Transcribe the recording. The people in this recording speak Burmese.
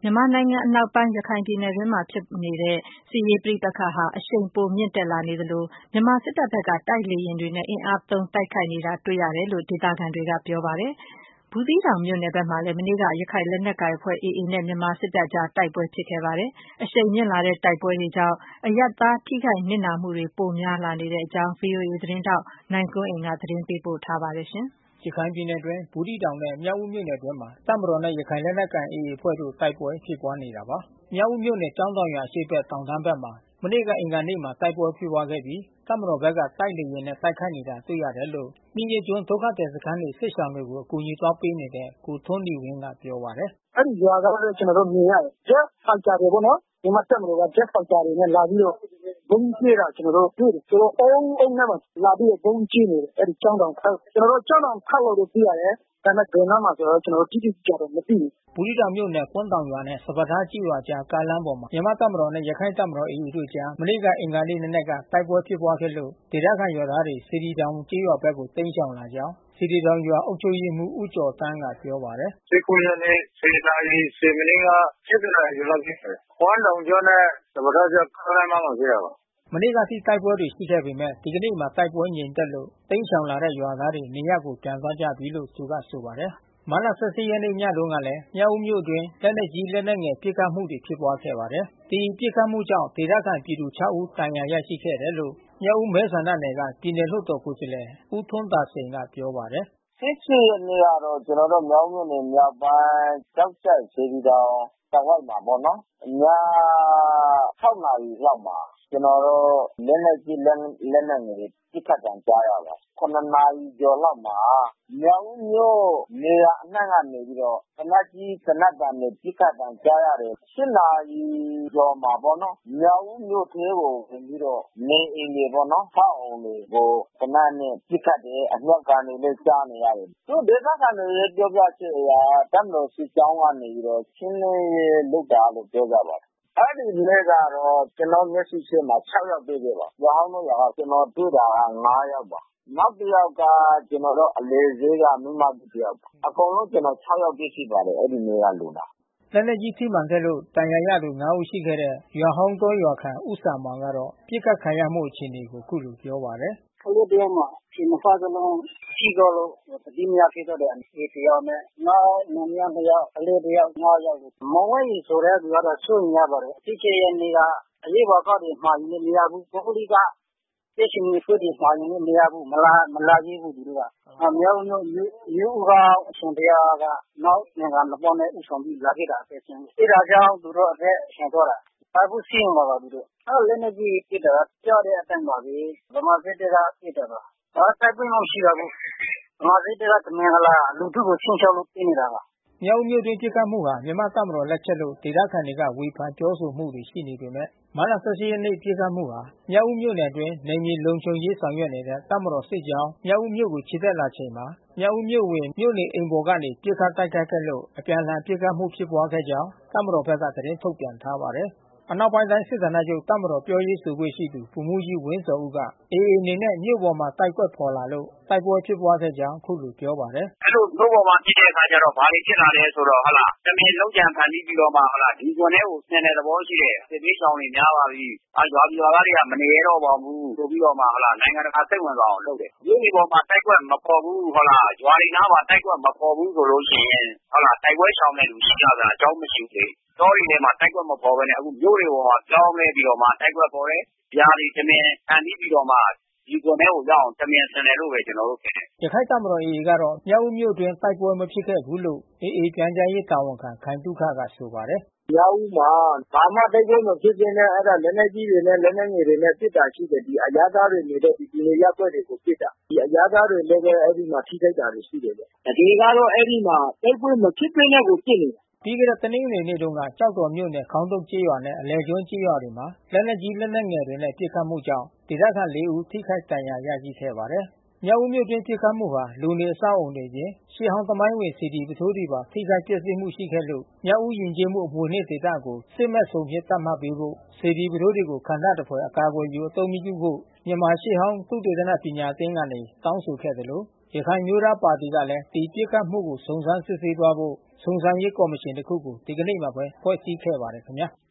မြန်မာနိုင်ငံအနောက်ပိုင်း ရခိုင်ပြည်နယ်တွင်းမှာဖြစ်နေတဲ့ စစ်ရေးပဋိပက္ခဟာ အရှိန်ပိုမြင့်တက်လာနေသလို မြန်မာစစ်တပ်ဘက်က တိုက်လေယာဉ်တွေနဲ့ အင်အားသုံး တိုက်ခိုက်နေတာ တွေ့ရတယ်လို့ ဒေသခံတွေက ပြောပါတယ်။ ဘူးသီးတောင်မြို့နယ်ဘက်မှာလည်း မနေ့က ရခိုင်လက်နက်ကိုင်အဖွဲ့ AA နဲ့ မြန်မာစစ်တပ်ကြား တိုက်ပွဲဖြစ်ခဲ့ပါတယ်။ အရှိန်မြင့်လာတဲ့ တိုက်ပွဲတွေကြောင့် အရပ်သားထိခိုက်နစ်နာမှုတွေ ပိုများလာနေတဲ့အကြောင်း ဗွီအိုအေသတင်းထောက် နိုင်ကွန်းအိန်က သတင်းပေးပို့ထားပါတယ်။ရခိုင်ပြည်နယ်အတွင်း ဘူးသီးတောင်နဲ့မြောက်ဦးမြို့နယ်အတွင်းမှာ တပ်မတော်နဲ့ ရခိုင်လက်နက်ကိုင် AA အဖွဲ့တို့ တိုက်ပွဲဖြစ်ပွါးနေတာပါ။ မြောက်ဦးမြို့နယ် ကျောင်းတောင်ရွာအရှေ့ဘက် တောင်တန်းဘက်မှာ မနေ့ကအင်္ဂါနေ့မှာ တိုက်ပွဲဖြစ်ပွါးခဲ့ပြီး တပ်မတော်ဘက်က တိုက်လေယာဉ်နဲ့ တိုက်ခိုက်နေတာ တွေ့ရတယ်လို့ မြင်းဂန်ကျွန်းဒုက္ခသည်စခန်းနေ စစ်ရှောင်တွေကို အကူညီသွားပေးနေတဲ့ ကိုထွန်းနီဝင်းက ပြောပါတယ်။ “အဲဒီရွာသားတွေ ကျွန်တော်တို့မြင်ရတယ်။ ဂျက်ဖိုက်တာတွေပေါ့နော်။ မြန်မာ့တပ်မတော်က ဂျက်ဖိုက်တာတွေနဲ့လာပြီးတော့ ဗုံးကြဲတာ ကျွန်တော်တို့တွေ့တယ်။ ဆိုတော့ အုန်းနဲ့လာပြီးတော့ ဗုံးကြဲနေတယ်။ အဲဒီကျောင်းတောင်ဘက်။ ကျွန်တော်တို့ကျောင်းတောင်ဘက်လို့တော့သိရတယ်။ ဒါပေမဲ့ဘယ်နားမှာဆိုတာ ကျွန်တော်တို့တိတိကျကျတော့မသိဘူး။ ” ဘူးသီးတောင်မြို့နယ် ကွမ်းတောင်ရွာနဲ့ စပါးထားကျေးရွာအကြား ကားလမ်းပေါ်မှာ မြန်မာ့တပ်မတော်နဲ့ ရခိုင့်တပ်မတော် AA တို့အကြား မနေ့ကအင်္ဂါနေ့ နံနက်က တိုက်ပွဲဖြစ်ပွါးခဲ့လို့ ဒေသခံရွာသားတွေ စေတီတောင်ကျေးရွာဘက်ကို တိမ်းရှောင်လာကြောင်း စေတီတောင်ရွာ အုပ်ချုပ်ရေးမှူး ဦးကျော်သန်းကပြောပါတယ်။ “ရက်နေ့ နာရီ မိနစ်က နာရီကျော်လောက်ဖြစ်မယ်။ ကွမ်းတောင်ကျွန်းနဲ့ စပါးထားအကြား ကားလမ်းမမှာဖြစ်တာပါ။ ” မနေ့ကအထိ တိုက်ပွဲတွေရှိခဲ့ပေမဲ့ ဒီကနေ့မှာ တိုက်ပွဲငြိမ်သက်လို့ တိမ်းရှောင်လာတဲ့ရွာသားတွေ နေရပ်ကို ပြန်သွားကြပြီလို့ သူကဆိုပါတယ်။ မတ်လ ရက်နေ့ညတုန်းကလည်း မြောက်ဦးမြို့အတွင်း လက်နက်ကြီးလက်နက်ငယ်ပစ်ခတ်မှုတွေဖြစ်ပွါးခဲ့ပါတယ်။ ဒီပစ်ခတ်မှုကြောင့် ဒေသခံပြည်သူ ဦး ဒဏ်ရာရရှိခဲ့တယ်လို့ မြောက်ဦးမဲဆန္ဒနယ်က ပြည်နယ်လွှတ်တော်ကိုယ်စားလှယ် ဦးထွန်းသာစိန်ကပြောပါတယ်။ “ရက်နေ့ကတော့ ကျွန်တော်တို့မြောက်ဦးမြို့နယ်မြောက်ပိုင်း ကျောက်ကြပ်စေတီတောင်တဝိုက်မှာပေါ့နော်။ ည နာရီလောက်မှာ ကျွန်တော်တို့လက်နက်ကြီးလက်နက်ငယ်တွေ ပစ်ခတ်သံကြားရပါတယ်။ နာရီကျော်လောက်မှာ မြောက်ဦးမြို့နေရာအနှံ့ကနေပြီးတော့ သေနတ်ကြီးသေနတ်သံတွေ ပစ်ခတ်သံကြားရတယ်။ နာရီကျော်မှာပေါ့နော်။ မြောက်ဦးမြို့ထဲကိုဝင်ပြီးတော့ နေအိမ်တွေပေါ့နော်။ အဆောက်အဦးတွေကို သေနတ်နဲ့ပစ်ခတ်တယ်။ အမြောက်သံတွေလည်းကြားနေရတယ်။ ဒေသခံတွေရဲ့ပြောပြချက်အရ တပ်မတော်စစ်ကြောင်းကနေပြီးတော့ ရှင်းလင်းရေးလုပ်တာလို့ပြောကြပါတယ်။ အဲဒီနေ့ကတော့ ကျွန်တော်မျက်စိရှေ့မှာ ယောက်တွေ့ခဲ့ပါတယ်။ ရွာဟောင်းတောရွာက ကျွန်တော်တွေ့တာက ယောက်ပါ။ နောက်တယောက်က ကျွန်တော်တို့အလယ်ဈေးက မိန်းမကြီးတယောက်ပါ။ အကုန်လုံးကျွန်တော် ယောက်တွေ့ရှိပါတယ်။ အဲဒီနေ့ကလူနာ။ ” လက်နက်ကြီးထိမှန်ခဲ့လို့ ဒဏ်ရာရသူ ဦးရှိခဲ့တဲ့ ရွာဟောင်းတောရွာခံ ဦးစံမောင်ကတော့ ပစ်ခတ်ခံရမှုအခြေအနေကို အခုလိုပြောပါတယ်။ “ကလေးတယောက်မှာ ခြေနှစ်ဖက်စလုံးထိသွားလို့ သတိမရဖြစ်သွားတယ်။ ကလေးတယောက်နဲ့ နောက်လင်မယားနှစ်ယောက် ကလေးတယောက် ယောက်။ မောင်ဝင်းရီဆိုတဲ့သူကတော့ စိုးရိမ်ရပါတယ်။ ရက်နေ့က အရေးပေါ်ကားတွေမှာယူလို့မရဘူး။ ပုဂ္ဂလိက ကြက်ခြေနီအဖွဲ့တွေမှာယူလို့မရဘူး။ မလာရဲဘူးသူတို့က။ မြောက်ဦးမြို့က အရှင်ဘုရားက နောက်သံဃာနှစ်ပါးနဲ့ဦးဆောင်ပြီးလာခဲ့တာ အဲတာကြောင့်သူတို့အသက်ရှင်သွားတာ။ အခုဆေးရုံမှာပါသူတို့။ လက်နက်ကြီးပစ်တာကြားတဲ့အတိုင်းပါပဲ။ ဗမာစစ်တပ်ကပစ်တာပါ။ တိုက်ပွဲမှမရှိပါဘူး။ ဗမာစစ်တပ်က တမင်တကာ လူထုကိုခြိမ်းခြောက်လို့ပစ်နေတာပါ။ ” မြောက်ဦးမြို့အတွင်းပစ်ခတ်မှုဟာ မြန်မာ့တပ်မတော်လက်ချက်လို့ ဒေသခံတွေက ဝေဖန်ပြောဆိုမှုတွေရှိနေပေမဲ့ မတ်လ ရက်နေ့ပစ်ခတ်မှုဟာ မြောက်ဦးမြို့နယ်အတွင်း နယ်မြေလုံခြုံရေးဆောင်ရွက်နေတဲ့ တပ်မတော်စစ်ကြောင်း မြောက်ဦးမြို့ကိုချီတက်လာချိန်မှာ မြောက်ဦးမြို့အဝင် မြို့နေအိမ်ပေါ်ကနေ ပစ်ခတ်တိုက်ခိုက်ခဲ့လို့ အပြန်အလှန်ပစ်ခတ်မှုဖြစ်ပွါးခဲ့ကြောင်း တပ်မတော်ဘက်က သတင်းထုတ်ပြန်ထားပါတယ်။ အနောက်ပိုင်းတိုင်းစစ်ဌာနချုပ် တပ်မတော်ပြောရေးဆိုခွင့်ရှိသူ ဗိုလ်မှူးကြီးဝင်းဇော်ဦးက AAအနေနဲ့ မြို့ပေါ်မှာ တိုက်ကွက်ဖော်လာလို့ တိုက်ပွဲဖြစ်ပွါးခဲ့ကြောင်း အခုလိုပြောပါတယ်။ “အဲဒီလိုမြို့ပေါ်မှာဖြစ်တဲ့အခါကျတော့ ဘာတွေဖြစ်လာလဲဆိုတော့ တမင်လုပ်ကြံဖန်တီးပြီးတော့မှ ဒီဇွန်ထဲကိုဆင်တဲ့သဘောရှိတယ်။ စစ်ဘေးရှောင်တွေများလာပြီ။ ရွာသူရွာသားတွေက မနေရဲတော့ပါဘူးဆိုပြီးတော့မှ နိုင်ငံတကာစိတ်ဝင်စားအောင်လုပ်တယ်။ မြို့တွေပေါ်မှာတိုက်ကွက်မဖော်ဘူး။ ရွာတွေနားမှာတိုက်ကွက်မဖော်ဘူးဆိုလို့ရှိရင် တိုက်ပွဲရှောင်တဲ့လူရှိလာစရာအကြောင်းမရှိဘူးလေ။ တောတွေထဲမှာတိုက်ကွက်မဖော်ဘဲနဲ့ အခုမြို့တွေပေါ်မှာပြောင်းလဲပြီးတော့မှ တိုက်ကွက်ဖော်တယ်။ ဗျာတွေတမင်ဖန်တီးပြီးတော့မှ ဒီဇွန်ထဲကိုရောက်အောင် တမင်ဆင်တယ်လို့ပဲကျွန်တော်တို့ထင်တယ်။ ” ရခိုင့်တပ်မတော် AA ကတော့ မြောက်ဦးမြို့အတွင်းတိုက်ပွဲမဖြစ်ခဲ့ဘူးလို့ AAပြန်ကြားရေးတာဝန်ခံခိုင်သုခကဆိုပါတယ်။ “မြောက်ဦးမှာ ဘာမှတိုက်ပွဲမဖြစ်ဘဲနဲ့ လက်နက်ကြီးတွေနဲ့လက်နက်ငယ်တွေနဲ့ပစ်တာရှိတယ်။ အရပ်သားတွေနေတဲ့ လူနေရပ်ကွက်တွေကိုပစ်တာ။ အရပ်သားတွေလည်း အဲဒီမှာထိခိုက်တာတွေရှိတယ်။ တကယ်ကတော့အဲဒီမှာတိုက်ပွဲမဖြစ်ဘဲနဲ့ကိုပစ်နေတာ။ ” ပြီးခဲ့တဲ့တနင်္ဂနွေနေ့တုန်းက ကျောက်တော်မြို့နယ် ခေါင်းတုတ်ကျေးရွာနဲ့အလယ်ကျွန်းကျေးရွာတွေမှာ လက်နက်ကြီးလက်နက်ငယ်တွေနဲ့ပစ်ခတ်မှုကြောင့် ဒေသခံ ဦးထိခိုက်ဒဏ်ရာရရှိခဲ့ပါတယ်။ မြောက်ဦးမြို့အတွင်းပစ်ခတ်မှုဟာ လူနေအဆောက်အဦတွေအပြင် ရှေးဟောင်းသမိုင်းဝင်စေတီပုထိုးတွေပါ ထိခိုက်ပျက်စီးမှုရှိခဲ့လို့ မြောက်ဦးယဉ်ကျေးမှုအမွေအနှစ်ဒေသကို စစ်မဲ့ဇုံအဖြစ်သတ်မှတ်ပေးဖို့ စေတီပုထိုးတွေကို ခံတပ်သဖွယ် အကာအကွယ်ယူအသုံးမပြုဖို့ မြန်မာရှေးဟောင်းသုတေသနပညာအသင်းကနေ တောင်းဆိုခဲ့သလို ရခိုင်အမျိုးသားပါတီကလည်း ဒီပစ်ခတ်မှုကို စုံစမ်းစစ်ဆေးသွားဖို့စုံစမ်းရေးကော်မရှင်တခုကို ဒီကနေ့မှာပဲ ဖွဲ့စည်းခဲ့ပါတယ်ခင်ဗျာ။